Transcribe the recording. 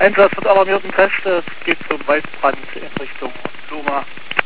Einsatz mit alarmierten Kräfte, es geht zum Waldbrand in Richtung Loma.